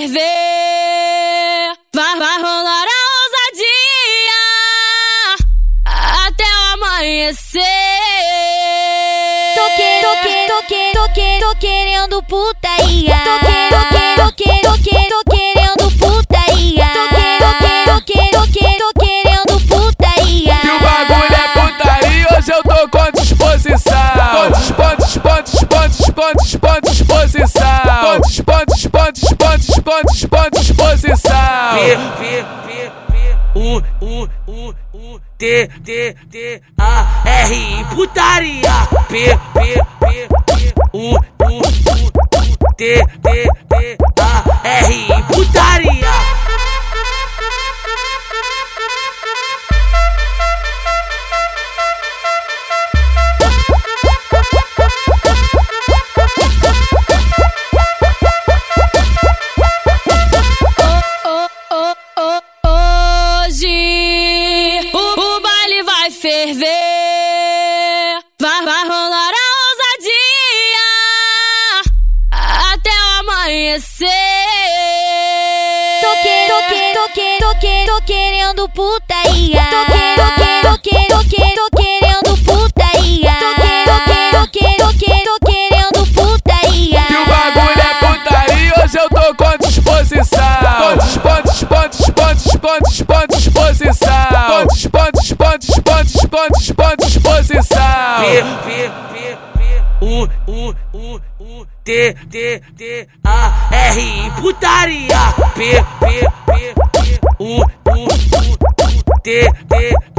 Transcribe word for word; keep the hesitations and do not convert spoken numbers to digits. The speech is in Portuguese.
ferver, vai, vai rolar a ousadia até o amanhecer. Tô que, tô que, tô que, tô que, tô querendo putaria. Tô que, tô que, tô que, tô que, tô querendo putaria. Tô que, tô que, tô que, tô que, tô querendo putaria. Se o bagulho é putaria, hoje eu tô com disposição. Com disposição, disposição, disposição, disposição. Com disposição, disposição, disposição, disposição. P, P, P, P, U, U, U, U, T, T, T, A, R I, putaria. P, P, P, P, U, U, U, T, T, T, A, R I, putaria. Ferver, vai, vai rolar a ousadia até o amanhecer. Tô que, tô que, tô que, tô que, tô querendo putaria. Tô que, tô que, tô que, tô que, tô querendo putaria. Tô que, tô que, tô que, tô que, tô querendo putaria. Se o bagulho é putaria, hoje eu tô com disposição. Com disposição, disposição, disposição, disposição. Com disposição, disposição, disposição. P, P, P, P, U, U, U, U, T, T, T, A, R I, putaria. P, P, P, P, U, U, U, U, T, T,